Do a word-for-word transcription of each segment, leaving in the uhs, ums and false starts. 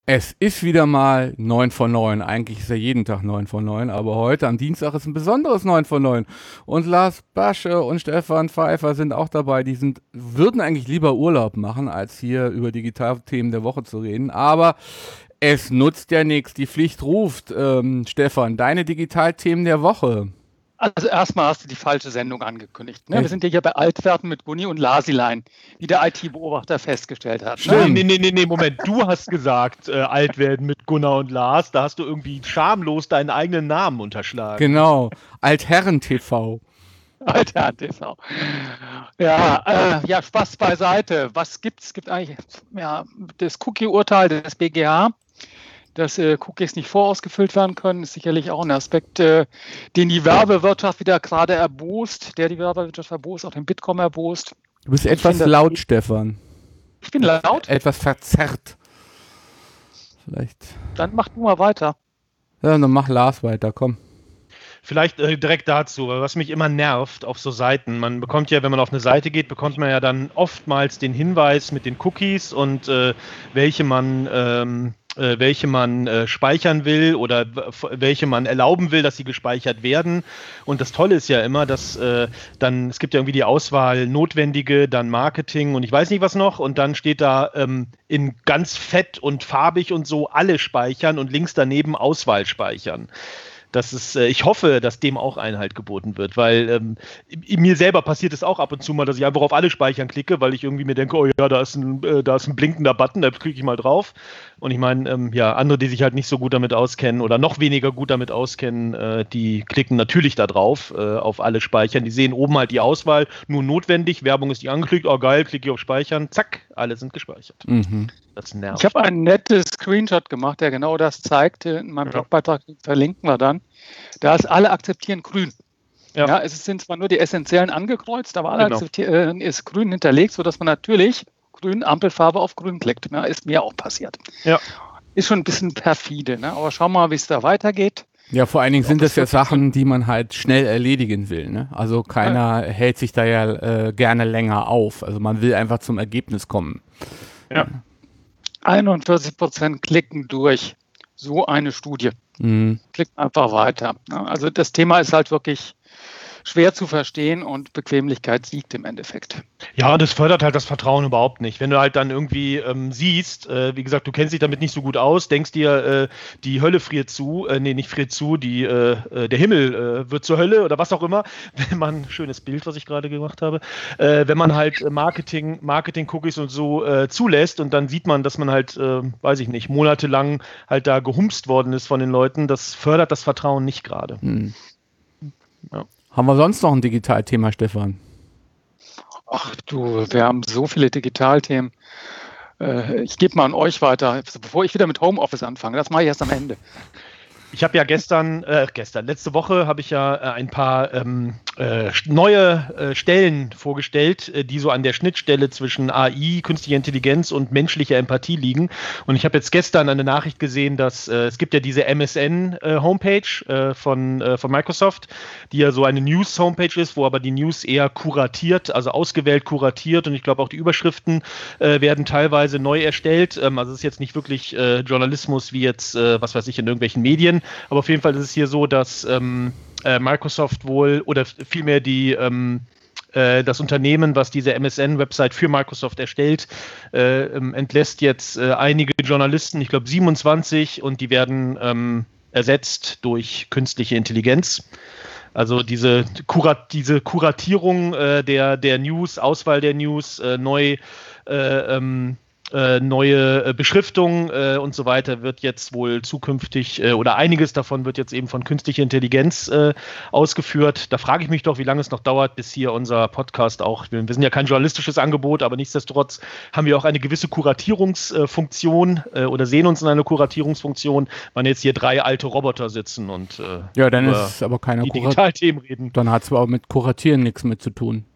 Es ist wieder mal neun von neun. Eigentlich ist ja jeden Tag neun von neun, aber heute am Dienstag ist ein besonderes neun von neun. Und Lars Basche und Stefan Pfeiffer sind auch dabei. Die sind, würden eigentlich lieber Urlaub machen, als hier über Digitalthemen der Woche zu reden. Aber es nutzt ja nichts. Die Pflicht ruft. Ähm, Stefan, deine Digitalthemen der Woche. Also erstmal hast du die falsche Sendung angekündigt. Ne? Wir sind ja hier bei Altwerten mit Gunni und Lasilein, wie der I T-Beobachter festgestellt hat. Stimmt, ne? nee, nee, nee, Moment, du hast gesagt, äh, Altwerden mit Gunnar und Lars, da hast du irgendwie schamlos deinen eigenen Namen unterschlagen. Genau, Altherren-T V. Altherren-T V. Ja, äh, ja, Spaß beiseite. Was gibt's? Es gibt eigentlich ja, das Cookie-Urteil des B G H. Dass äh, Cookies nicht vorausgefüllt werden können, ist sicherlich auch ein Aspekt, äh, den die Werbewirtschaft wieder gerade erbost, der die Werbewirtschaft erbost, auch den Bitkom erbost. Du bist etwas finde, laut, Stefan. Ich bin laut? Etwas verzerrt. Vielleicht. Dann mach du mal weiter. Ja, dann mach Lars weiter, komm. Vielleicht äh, direkt dazu, was mich immer nervt auf so Seiten. Man bekommt ja, wenn man auf eine Seite geht, bekommt man ja dann oftmals den Hinweis mit den Cookies und äh, welche man... Ähm, welche man äh, speichern will oder welche man erlauben will, dass sie gespeichert werden. Und das Tolle ist ja immer, dass äh, dann, es gibt ja irgendwie die Auswahl notwendige, dann Marketing und ich weiß nicht was noch und dann steht da ähm, in ganz fett und farbig und so alle speichern und links daneben Auswahl speichern. Das ist, äh, ich hoffe, dass dem auch Einhalt geboten wird, weil ähm, mir selber passiert es auch ab und zu mal, dass ich einfach auf alle Speichern klicke, weil ich irgendwie mir denke, oh ja, da ist ein, äh, da ist ein blinkender Button, da klicke ich mal drauf. Und ich meine, ähm, ja, andere, die sich halt nicht so gut damit auskennen oder noch weniger gut damit auskennen, äh, die klicken natürlich da drauf, äh, auf alle Speichern. Die sehen oben halt die Auswahl, nur notwendig, Werbung ist nicht angeklickt, oh geil, klicke ich auf Speichern, zack, alle sind gespeichert. Mhm. Das nervt. Ich habe ein nettes Screenshot gemacht, der genau das zeigt. In meinem ja. Blogbeitrag verlinken wir dann. Da ist alle akzeptieren grün. Ja. Ja, es sind zwar nur die essentiellen angekreuzt, aber alle genau. akzeptieren ist grün hinterlegt, sodass man natürlich grün Ampelfarbe auf grün klickt. Ne? Ist mir auch passiert. Ja. Ist schon ein bisschen perfide, ne? Aber schau mal, wie es da weitergeht. Ja, vor allen Dingen sind das ja Sachen, die man halt schnell erledigen will. Ne? Also keiner ja. hält sich da ja äh, gerne länger auf. Also man will einfach zum Ergebnis kommen. Ja. einundvierzig Prozent klicken durch so eine Studie. Mhm. Klickt einfach weiter. Also das Thema ist halt wirklich schwer zu verstehen und Bequemlichkeit siegt im Endeffekt. Ja, das fördert halt das Vertrauen überhaupt nicht. Wenn du halt dann irgendwie ähm, siehst, äh, wie gesagt, du kennst dich damit nicht so gut aus, denkst dir, äh, die Hölle friert zu, äh, nee, nicht friert zu, die, äh, der Himmel äh, wird zur Hölle oder was auch immer, wenn man, schönes Bild, was ich gerade gemacht habe, äh, wenn man halt Marketing, Marketing-Cookies und so äh, zulässt und dann sieht man, dass man halt, äh, weiß ich nicht, monatelang halt da gehumst worden ist von den Leuten, das fördert das Vertrauen nicht gerade. Hm. Ja. Haben wir sonst noch ein Digitalthema, Stefan? Ach du, wir haben so viele Digitalthemen. Äh, ich gebe mal an euch weiter, bevor ich wieder mit Homeoffice anfange. Das mache ich erst am Ende. Ich habe ja gestern, äh, gestern, letzte Woche habe ich ja äh, ein paar ähm, äh, neue äh, Stellen vorgestellt, äh, die so an der Schnittstelle zwischen A I, künstlicher Intelligenz und menschlicher Empathie liegen. Und ich habe jetzt gestern eine Nachricht gesehen, dass äh, es gibt ja diese M S N-Homepage äh, von, äh, von Microsoft, die ja so eine News-Homepage ist, wo aber die News eher kuratiert, also ausgewählt kuratiert und ich glaube auch die Überschriften äh, werden teilweise neu erstellt. Ähm, also es ist jetzt nicht wirklich äh, Journalismus wie jetzt, äh, was weiß ich, in irgendwelchen Medien. Aber auf jeden Fall ist es hier so, dass ähm, äh, Microsoft wohl oder vielmehr die ähm, äh, das Unternehmen, was diese M S N-Website für Microsoft erstellt, äh, ähm, entlässt jetzt äh, einige Journalisten, ich glaube siebenundzwanzig, und die werden ähm, ersetzt durch künstliche Intelligenz. Also diese, Kurat, diese Kuratierung äh, der, der News, Auswahl der News, äh, neu äh, ähm, Äh, neue äh, Beschriftung äh, und so weiter wird jetzt wohl zukünftig äh, oder einiges davon wird jetzt eben von künstlicher Intelligenz äh, ausgeführt. Da frage ich mich doch, wie lange es noch dauert, bis hier unser Podcast auch, wir, wir sind ja kein journalistisches Angebot, aber nichtsdestotrotz haben wir auch eine gewisse Kuratierungsfunktion äh, oder sehen uns in einer Kuratierungsfunktion, wenn jetzt hier drei alte Roboter sitzen und äh, ja, dann ist es aber keiner die Digitalthemen reden. Dann hat es aber mit Kuratieren nichts mit zu tun.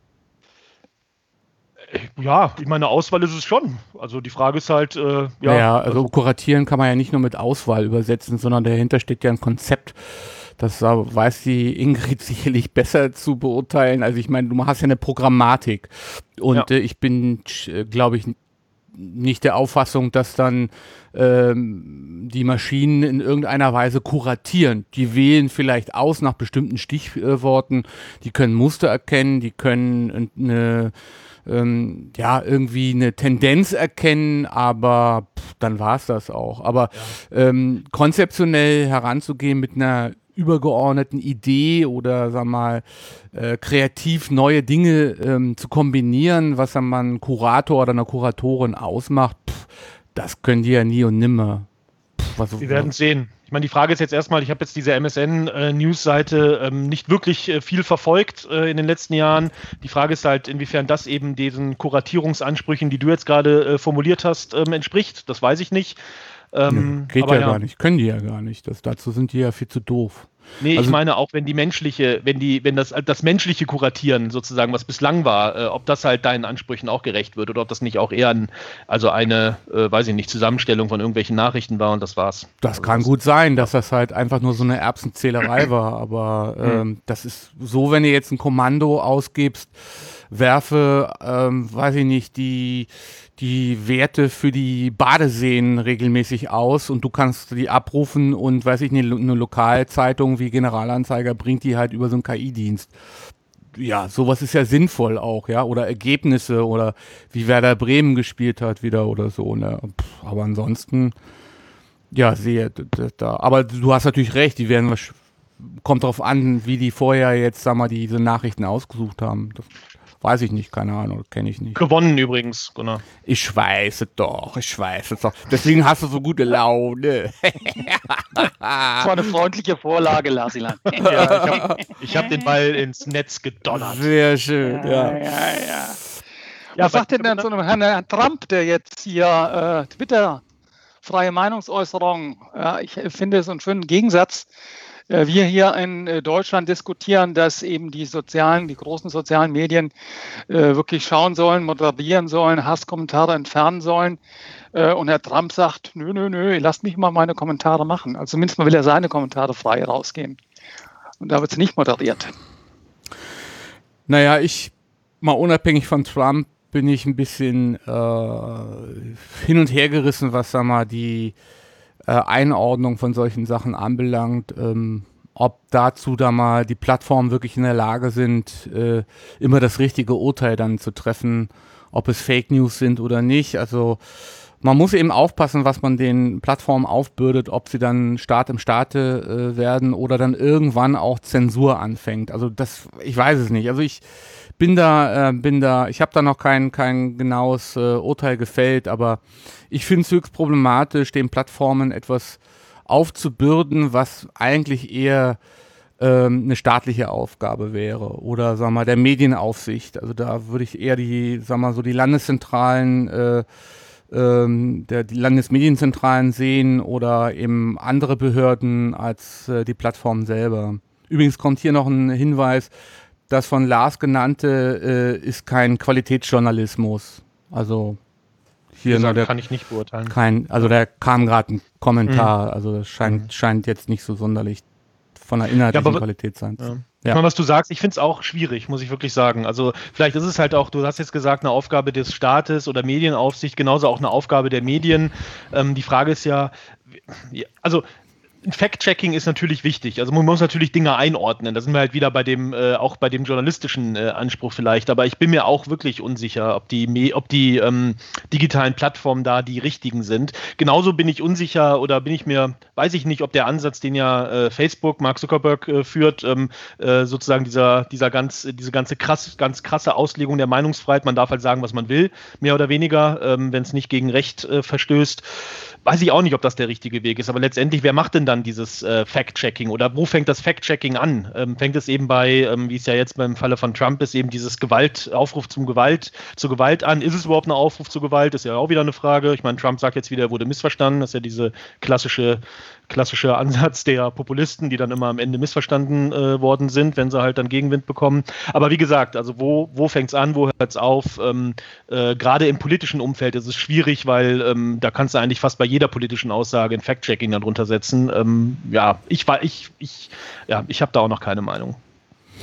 Ja, ich meine, Auswahl ist es schon. Also die Frage ist halt, äh, ja. Naja, also kuratieren kann man ja nicht nur mit Auswahl übersetzen, sondern dahinter steht ja ein Konzept. Das weiß die Ingrid sicherlich besser zu beurteilen. Also ich meine, du hast ja eine Programmatik. Und ja. äh, ich bin, glaube ich, nicht der Auffassung, dass dann ähm, die Maschinen in irgendeiner Weise kuratieren. Die wählen vielleicht aus nach bestimmten Stichworten, die können Muster erkennen, die können eine, ähm, ja, irgendwie eine Tendenz erkennen, aber pff, dann war es das auch. Aber ja. ähm, konzeptionell heranzugehen mit einer übergeordneten Idee oder, sag mal, äh, kreativ neue Dinge ähm, zu kombinieren, was dann mal ein Kurator oder eine Kuratorin ausmacht, pff, das können die ja nie und nimmer. Pff, was, Wir werden sehen. Ich meine, die Frage ist jetzt erstmal, ich habe jetzt diese M S N-News-Seite ähm, nicht wirklich äh, viel verfolgt äh, in den letzten Jahren. Die Frage ist halt, inwiefern das eben diesen Kuratierungsansprüchen, die du jetzt gerade äh, formuliert hast, ähm, entspricht. Das weiß ich nicht. Ähm, ja, geht ja, ja gar nicht, können die ja gar nicht. Das, dazu sind die ja viel zu doof. Nee, also, ich meine auch, wenn die menschliche, wenn die, wenn das, das menschliche Kuratieren sozusagen, was bislang war, äh, ob das halt deinen Ansprüchen auch gerecht wird oder ob das nicht auch eher ein, also eine, äh, weiß ich nicht, Zusammenstellung von irgendwelchen Nachrichten war und das war's. Das also kann das gut sein, dass das halt einfach nur so eine Erbsenzählerei war, aber ähm, hm. das ist so, wenn du jetzt ein Kommando ausgibst, werfe, ähm, weiß ich nicht, die die Werte für die Badeseen regelmäßig aus und du kannst die abrufen und, weiß ich nicht, eine Lokalzeitung wie Generalanzeiger bringt die halt über so einen K I-Dienst. Ja, sowas ist ja sinnvoll auch, ja, oder Ergebnisse oder wie Werder Bremen gespielt hat wieder oder so, ne, Pff, aber ansonsten, ja, sehe, da, aber du hast natürlich recht, die werden, kommt drauf an, wie die vorher jetzt, sag mal, diese Nachrichten ausgesucht haben. Das weiß ich nicht, keine Ahnung, kenne ich nicht. Gewonnen übrigens, Gunnar. Ich weiß es doch, ich weiß es doch. Deswegen hast du so gute Laune. Das war eine freundliche Vorlage, Lasilan. Ja, ich habe hab den Ball ins Netz gedonnert. Sehr schön, ja. ja, ja, ja. Ja, was sagt denn dann so einem Herrn Trump, der jetzt hier äh, Twitter, freie Meinungsäußerung, ja, ich finde so einen schönen Gegensatz. Wir hier in Deutschland diskutieren, dass eben die sozialen, die großen sozialen Medien äh, wirklich schauen sollen, moderieren sollen, Hasskommentare entfernen sollen. Äh, und Herr Trump sagt, nö, nö, nö, lasst mich mal meine Kommentare machen. Also zumindest mal will er seine Kommentare frei rausgeben. Und da wird es nicht moderiert. Naja, ich, mal unabhängig von Trump, bin ich ein bisschen äh, hin und her gerissen, was, sag mal, die Einordnung von solchen Sachen anbelangt, ähm, ob dazu da mal die Plattformen wirklich in der Lage sind, äh, immer das richtige Urteil dann zu treffen, ob es Fake News sind oder nicht. Also man muss eben aufpassen, was man den Plattformen aufbürdet, ob sie dann Staat im Staate äh, werden oder dann irgendwann auch Zensur anfängt. Also das, ich weiß es nicht. Also ich bin da, äh, bin da, ich habe da noch kein, kein genaues äh, Urteil gefällt, aber ich finde es höchst problematisch, den Plattformen etwas aufzubürden, was eigentlich eher ähm, eine staatliche Aufgabe wäre oder, sag mal, der Medienaufsicht. Also da würde ich eher die, sag mal, so die Landeszentralen, äh, ähm, der, die Landesmedienzentralen sehen oder eben andere Behörden als äh, die Plattform selber. Übrigens kommt hier noch ein Hinweis, das von Lars genannte äh, ist kein Qualitätsjournalismus. Also hier gesagt, nur der, kann ich nicht beurteilen. Kein, also da kam gerade ein Kommentar, mhm. also das scheint, mhm. scheint jetzt nicht so sonderlich von der inhaltlichen ja, aber, Qualität sein. Ja. Ja. Ich meine, was du sagst, ich finde es auch schwierig, muss ich wirklich sagen. Also vielleicht ist es halt auch, du hast jetzt gesagt, eine Aufgabe des Staates oder Medienaufsicht, genauso auch eine Aufgabe der Medien. Ähm, die Frage ist ja, also ein Fact-Checking ist natürlich wichtig. Also man muss natürlich Dinge einordnen. Da sind wir halt wieder bei dem, äh, auch bei dem journalistischen äh, Anspruch vielleicht. Aber ich bin mir auch wirklich unsicher, ob die, ob die ähm, digitalen Plattformen da die richtigen sind. Genauso bin ich unsicher oder bin ich mir, weiß ich nicht, ob der Ansatz, den ja äh, Facebook, Mark Zuckerberg äh, führt, ähm, äh, sozusagen dieser, dieser ganz, diese ganze krass, ganz krasse Auslegung der Meinungsfreiheit, man darf halt sagen, was man will, mehr oder weniger, ähm, wenn es nicht gegen Recht äh, verstößt. Weiß ich auch nicht, ob das der richtige Weg ist, aber letztendlich, wer macht denn dann dieses äh, Fact-Checking oder wo fängt das Fact-Checking an? Ähm, fängt es eben bei, ähm, wie es ja jetzt beim Falle von Trump ist, eben dieses Gewalt, Aufruf zum Gewalt, zur Gewalt an? Ist es überhaupt ein Aufruf zur Gewalt? Ist ja auch wieder eine Frage. Ich meine, Trump sagt jetzt wieder, er wurde missverstanden. Das ist ja diese klassische, klassische Ansatz der Populisten, die dann immer am Ende missverstanden äh, worden sind, wenn sie halt dann Gegenwind bekommen. Aber wie gesagt, also wo, wo fängt es an, wo hört es auf? Ähm, äh, gerade im politischen Umfeld ist es schwierig, weil ähm, da kannst du eigentlich fast bei jeder politischen Aussage ein Fact-Checking darunter setzen. Ähm, ja, ich war, ich, ich, ja, ich habe da auch noch keine Meinung.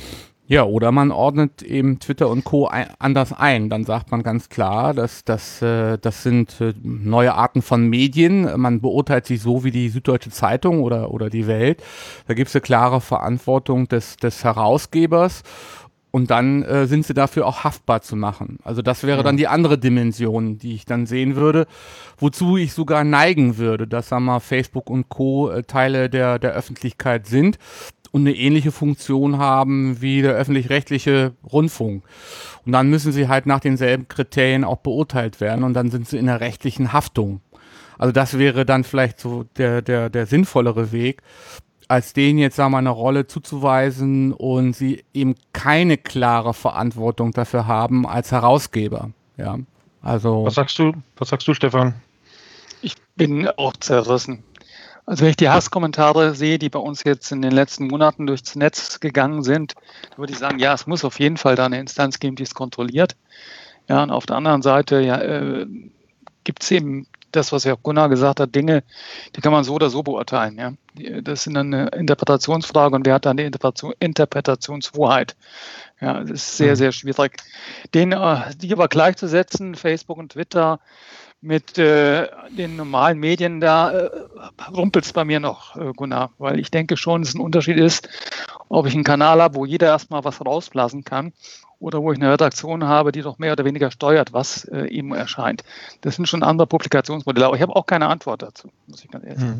Ja, oder man ordnet eben Twitter und Co. ein, anders ein. Dann sagt man ganz klar, dass das, äh, das sind äh, neue Arten von Medien. Man beurteilt sie so wie die Süddeutsche Zeitung oder, oder die Welt. Da gibt es eine klare Verantwortung des, des Herausgebers. Und dann äh, sind sie dafür auch haftbar zu machen. Also das wäre dann die andere Dimension, die ich dann sehen würde, wozu ich sogar neigen würde, dass, sagen wir mal, Facebook und Co. Äh, Teile der, der Öffentlichkeit sind und eine ähnliche Funktion haben wie der öffentlich-rechtliche Rundfunk. Und dann müssen sie halt nach denselben Kriterien auch beurteilt werden und dann sind sie in der rechtlichen Haftung. Also das wäre dann vielleicht so der, der, der sinnvollere Weg, als denen jetzt, sagen wir mal, eine Rolle zuzuweisen und sie eben keine klare Verantwortung dafür haben als Herausgeber. Ja, also. Was sagst du, was sagst du, Stefan? Ich bin auch zerrissen. Also wenn ich die Hasskommentare sehe, die bei uns jetzt in den letzten Monaten durchs Netz gegangen sind, würde ich sagen, ja, es muss auf jeden Fall da eine Instanz geben, die es kontrolliert. Ja, und auf der anderen Seite ja, äh, gibt es eben das, was ja auch Gunnar gesagt hat, Dinge, die kann man so oder so beurteilen. Ja. Das sind dann eine Interpretationsfrage und wer hat dann die Interpretation, Interpretationshoheit? Ja, das ist sehr, sehr schwierig. Den, äh, die aber gleichzusetzen, Facebook und Twitter, mit äh, den normalen Medien, da äh, rumpelt es bei mir noch, äh, Gunnar, weil ich denke schon, dass es ein Unterschied ist, ob ich einen Kanal habe, wo jeder erstmal was rausblasen kann oder wo ich eine Redaktion habe, die doch mehr oder weniger steuert, was äh, ihm erscheint. Das sind schon andere Publikationsmodelle, aber ich habe auch keine Antwort dazu, muss ich ganz ehrlich sagen. Hm.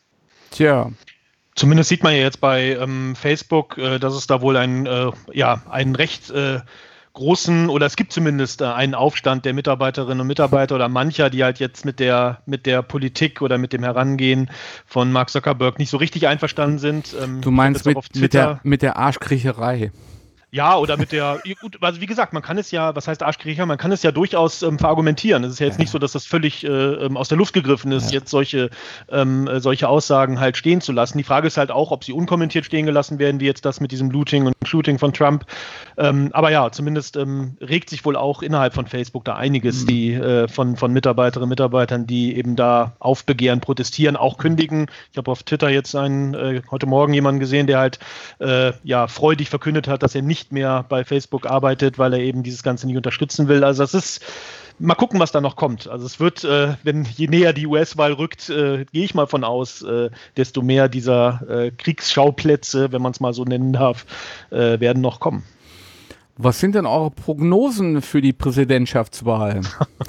Tja. Zumindest sieht man ja jetzt bei ähm, Facebook, äh, dass es da wohl ein, äh, ja, einen recht äh, großen, oder es gibt zumindest äh, einen Aufstand der Mitarbeiterinnen und Mitarbeiter oder mancher, die halt jetzt mit der, mit der Politik oder mit dem Herangehen von Mark Zuckerberg nicht so richtig einverstanden sind. Ähm, Du meinst mit, mit, der, mit der Arschkriecherei? Ja, oder mit der, gut, also wie gesagt, man kann es ja, was heißt Arschkriecher, man kann es ja durchaus ähm, verargumentieren. Es ist ja jetzt nicht so, dass das völlig äh, aus der Luft gegriffen ist, ja. jetzt solche, ähm, solche Aussagen halt stehen zu lassen. Die Frage ist halt auch, ob sie unkommentiert stehen gelassen werden, wie jetzt das mit diesem Looting und Shooting von Trump. Ähm, aber ja, zumindest ähm, regt sich wohl auch innerhalb von Facebook da einiges, mhm. die äh, von, von Mitarbeiterinnen und Mitarbeitern, die eben da aufbegehren, protestieren, auch kündigen. Ich habe auf Twitter jetzt einen, äh, heute Morgen jemanden gesehen, der halt äh, ja freudig verkündet hat, dass er nicht mehr bei Facebook arbeitet, weil er eben dieses Ganze nicht unterstützen will. Also das ist, mal gucken, was da noch kommt. Also es wird, äh, wenn je näher die U S-Wahl rückt, äh, gehe ich mal von aus, äh, desto mehr dieser äh, Kriegsschauplätze, wenn man es mal so nennen darf, äh, werden noch kommen. Was sind denn eure Prognosen für die Präsidentschaftswahl?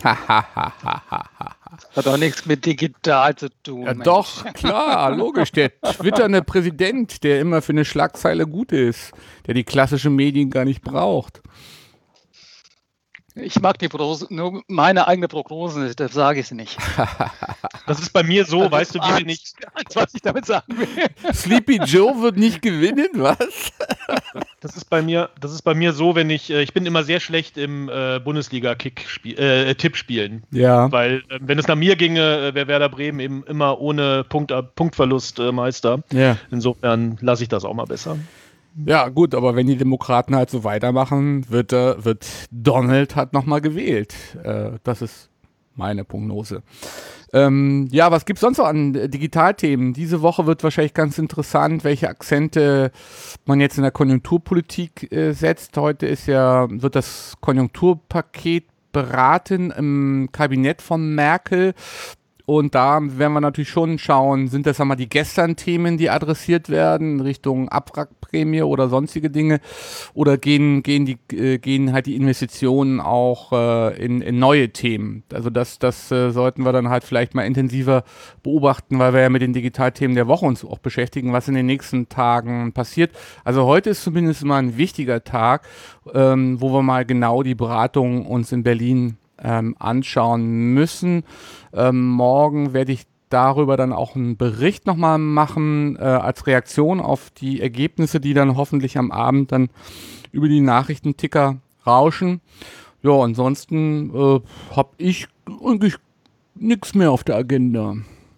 Hat doch nichts mit digital zu tun. Ja, doch, klar, logisch. Der twitternde Präsident, der immer für eine Schlagzeile gut ist, der die klassischen Medien gar nicht braucht. Ich mag die Prognose, nur meine eigene Prognose, das sage ich nicht. Das ist bei mir so, also weißt du, wie bin ich... Was ich damit sagen will. Sleepy Joe wird nicht gewinnen, was? Das ist bei mir, das ist bei mir so, wenn ich, ich bin immer sehr schlecht im äh, Bundesliga-Kick-Tipp äh, spielen. Ja. Weil, äh, wenn es nach mir ginge, wäre Werder Bremen eben immer ohne Punkt, Punktverlust äh, Meister. Ja. Insofern lasse ich das auch mal besser. Ja, gut, aber wenn die Demokraten halt so weitermachen, wird, äh, wird Donald halt nochmal gewählt. Äh, das ist meine Prognose. Ähm, ja, was gibt's sonst so an äh, Digitalthemen? Diese Woche wird wahrscheinlich ganz interessant, welche Akzente man jetzt in der Konjunkturpolitik äh, setzt. Heute ist ja, wird das Konjunkturpaket beraten im Kabinett von Merkel. Und da werden wir natürlich schon schauen, sind das einmal die Gestern-Themen, die adressiert werden, Richtung Abwrackprämie oder sonstige Dinge, oder gehen, gehen, die, äh, gehen halt die Investitionen auch äh, in, in neue Themen. Also das, das äh, sollten wir dann halt vielleicht mal intensiver beobachten, weil wir ja mit den Digitalthemen der Woche uns auch beschäftigen, was in den nächsten Tagen passiert. Also heute ist zumindest mal ein wichtiger Tag, ähm, wo wir mal genau die Beratung uns in Berlin Ähm, anschauen müssen. Ähm, morgen werde ich darüber dann auch einen Bericht nochmal machen, äh, als Reaktion auf die Ergebnisse, die dann hoffentlich am Abend dann über die Nachrichtenticker rauschen. Ja, ansonsten äh, habe ich eigentlich nichts mehr auf der Agenda.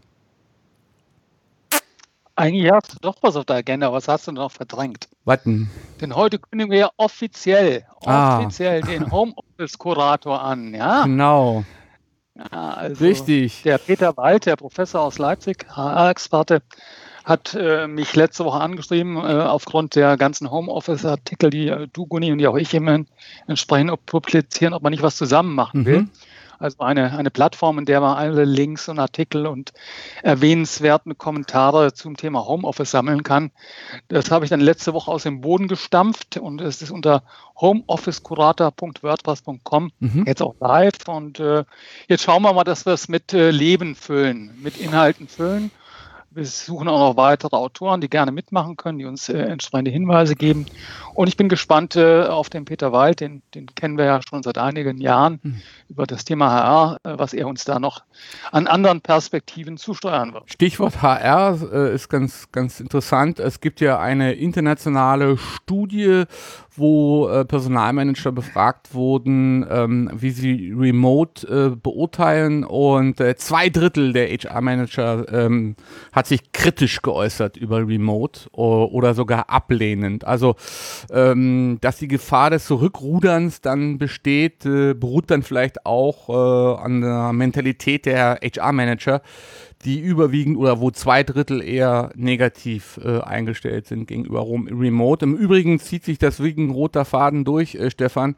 Eigentlich hast du doch was auf der Agenda, was hast du noch verdrängt? Warten. Denn heute kündigen wir ja offiziell, Ah. offiziell den Homeoffice-Kurator an, ja? Genau. Ja, also Richtig. Der Peter Wald, der Professor aus Leipzig, H R-Experte, hat äh, mich letzte Woche angeschrieben, äh, aufgrund der ganzen Homeoffice-Artikel, die äh, du, Gunni, und die auch ich immer entsprechend publizieren, ob man nicht was zusammen machen Mhm. will. Also eine, eine Plattform, in der man alle Links und Artikel und erwähnenswerten Kommentare zum Thema Homeoffice sammeln kann. Das habe ich dann letzte Woche aus dem Boden gestampft und es ist unter homeofficecurator punkt wordpress punkt com Mhm. jetzt auch live. Und äh, jetzt schauen wir mal, dass wir es mit äh, Leben füllen, mit Inhalten füllen. Wir suchen auch noch weitere Autoren, die gerne mitmachen können, die uns äh, entsprechende Hinweise geben. Und ich bin gespannt äh, auf den Peter Wald, den, den kennen wir ja schon seit einigen Jahren, Mhm. über das Thema H R, äh, was er uns da noch an anderen Perspektiven zusteuern wird. Stichwort H R äh, ist ganz, ganz interessant. Es gibt ja eine internationale Studie, wo äh, Personalmanager befragt wurden, ähm, wie sie Remote äh, beurteilen, und äh, zwei Drittel der H R-Manager ähm, hat sich kritisch geäußert über Remote o- oder sogar ablehnend. Also, ähm, dass die Gefahr des Zurückruderns dann besteht, äh, beruht dann vielleicht auch äh, an der Mentalität der H R-Manager, die überwiegend oder wo zwei Drittel eher negativ äh, eingestellt sind gegenüber Rom- Remote. Im Übrigen zieht sich das wie ein roter Faden durch, äh, Stefan.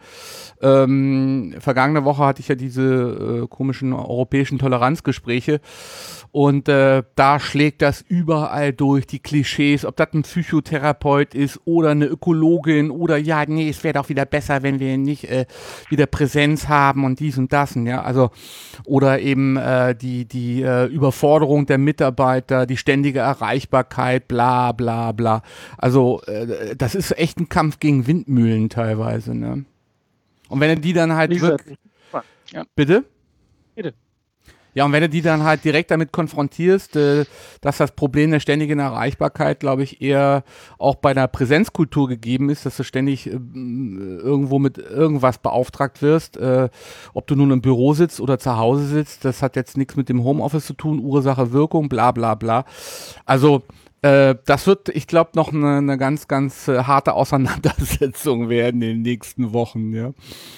Ähm, vergangene Woche hatte ich ja diese äh, komischen europäischen Toleranzgespräche, und äh, da schlägt das überall durch, die Klischees, ob das ein Psychotherapeut ist oder eine Ökologin oder ja, nee, es wäre doch wieder besser, wenn wir nicht äh, wieder Präsenz haben und dies und das, ja, also oder eben äh, die, die äh, Überforderung der Mitarbeiter, die ständige Erreichbarkeit, bla bla bla. Also äh, das ist echt ein Kampf gegen Windmühlen teilweise, ne? Und wenn du die dann halt Wie gesagt, wirklich... ja. Bitte? Bitte. Ja, und wenn du die dann halt direkt damit konfrontierst, äh, dass das Problem der ständigen Erreichbarkeit, glaube ich, eher auch bei der Präsenzkultur gegeben ist, dass du ständig äh, irgendwo mit irgendwas beauftragt wirst, äh, ob du nun im Büro sitzt oder zu Hause sitzt, das hat jetzt nichts mit dem Homeoffice zu tun, Ursache, Wirkung, bla bla bla. Also äh, das wird, ich glaube, noch eine, eine ganz, ganz äh, harte Auseinandersetzung werden in den nächsten Wochen, ja.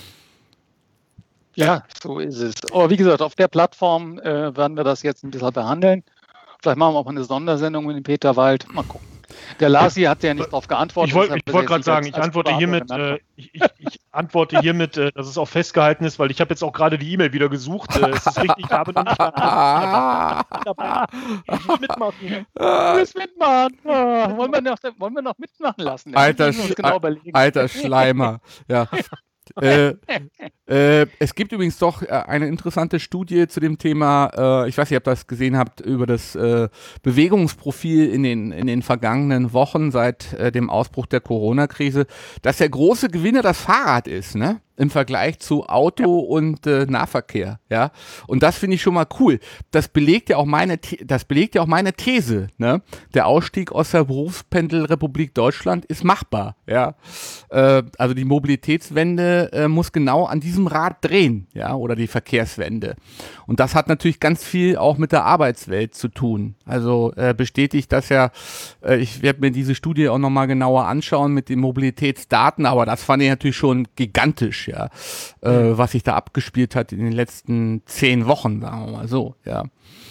Ja, so ist es. Aber wie gesagt, auf der Plattform äh, werden wir das jetzt ein bisschen behandeln. Vielleicht machen wir auch mal eine Sondersendung mit dem Peter Wald. Mal gucken. Der Lasi hat ja nicht darauf geantwortet. Ich wollte deshalb wollt wird er gerade sich sagen, als- ich als antworte Moderator hiermit, genannt. äh, ich, ich, ich antworte hiermit, äh, dass es auch festgehalten ist, weil ich habe jetzt auch gerade die E-Mail wieder gesucht. Äh, es ist richtig, ich habe noch nicht Ah, dabei. Ich will mitmachen. Du willst mitmachen. Ah, wollen, wir noch, wollen wir noch mitmachen lassen? Das Alter, müssen wir uns Sch- genau überlegen. alter Schleimer, ja. äh, äh, es gibt übrigens doch äh, eine interessante Studie zu dem Thema, äh, ich weiß nicht, ob ihr das gesehen habt, über das äh, Bewegungsprofil in den, in den vergangenen Wochen seit äh, dem Ausbruch der Corona-Krise, dass der große Gewinner das Fahrrad ist, ne? Im Vergleich zu Auto und äh, Nahverkehr, ja. Und das finde ich schon mal cool. Das belegt ja auch meine, The- das belegt ja auch meine These, ne? Der Ausstieg aus der Berufspendelrepublik Deutschland ist machbar, ja. Äh, also die Mobilitätswende äh, muss genau an diesem Rad drehen, ja, oder die Verkehrswende. Und das hat natürlich ganz viel auch mit der Arbeitswelt zu tun. Also äh, bestätigt das ja, äh, ich werde mir diese Studie auch nochmal genauer anschauen mit den Mobilitätsdaten, aber das fand ich natürlich schon gigantisch, ja, äh, was sich da abgespielt hat in den letzten zehn Wochen, sagen wir mal so, ja.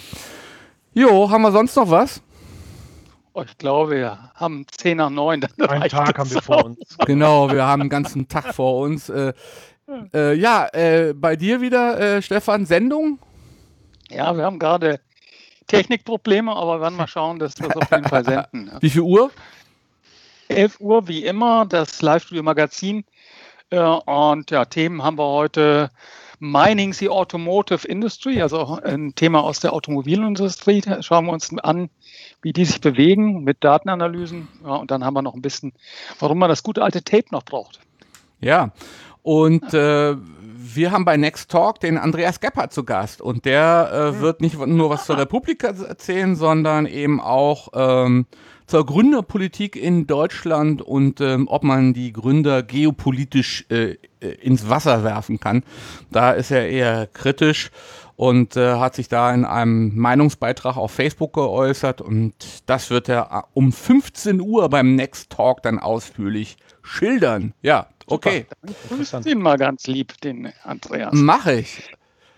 Jo, haben wir sonst noch was? Oh, ich glaube, wir haben zehn nach neun. Dann Einen reicht Tag es haben wir auch. vor uns. Genau, wir haben einen ganzen Tag vor uns. Äh, äh, ja, äh, bei dir wieder, äh, Stefan, Sendung? Ja, wir haben gerade Technikprobleme, aber wir werden mal schauen, dass wir es auf jeden Fall senden. Wie viel Uhr? elf Uhr wie immer, das Live-Studio-Magazin. Äh, und ja, Themen haben wir heute. Mining the Automotive Industry, also ein Thema aus der Automobilindustrie. Da schauen wir uns an, wie die sich bewegen mit Datenanalysen. Ja, und dann haben wir noch ein bisschen, warum man das gute alte Tape noch braucht. Ja, und äh, wir haben bei Next Talk den Andreas Gebhardt zu Gast, und der äh, wird nicht nur was zur Republika erzählen, sondern eben auch ähm, zur Gründerpolitik in Deutschland und ähm, ob man die Gründer geopolitisch äh, ins Wasser werfen kann. Da ist er eher kritisch und äh, hat sich da in einem Meinungsbeitrag auf Facebook geäußert, und das wird er um fünfzehn Uhr beim Next Talk dann ausführlich schildern. Ja, okay. Grüß ihn mal ganz lieb, den Andreas. Mache ich.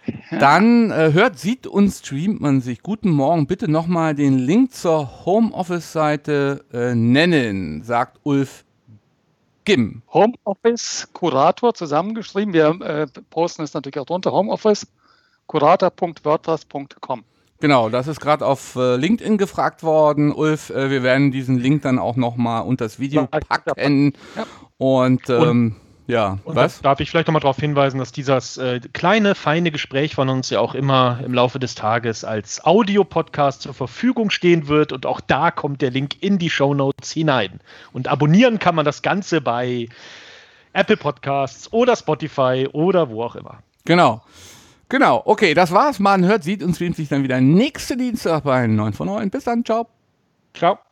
Dann äh, hört, sieht und streamt man sich. Guten Morgen. Bitte nochmal den Link zur Homeoffice-Seite äh, nennen, sagt Ulf Gimm. Homeoffice Kurator zusammengeschrieben. Wir äh, posten es natürlich auch drunter. Homeoffice kurator punkt wordpress punkt com. Genau, das ist gerade auf äh, LinkedIn gefragt worden. Ulf, äh, wir werden diesen Link dann auch nochmal unter das Video packen. Ja. Und, ähm, und ja, und was? Darf ich vielleicht nochmal darauf hinweisen, dass dieses äh, kleine, feine Gespräch von uns ja auch immer im Laufe des Tages als Audio-Podcast zur Verfügung stehen wird. Und auch da kommt der Link in die Shownotes hinein. Und abonnieren kann man das Ganze bei Apple Podcasts oder Spotify oder wo auch immer. Genau. Genau, okay, das war's. Man hört, sieht und streamt sich dann wieder nächste Dienstag bei neun von neun. Bis dann, ciao. Ciao.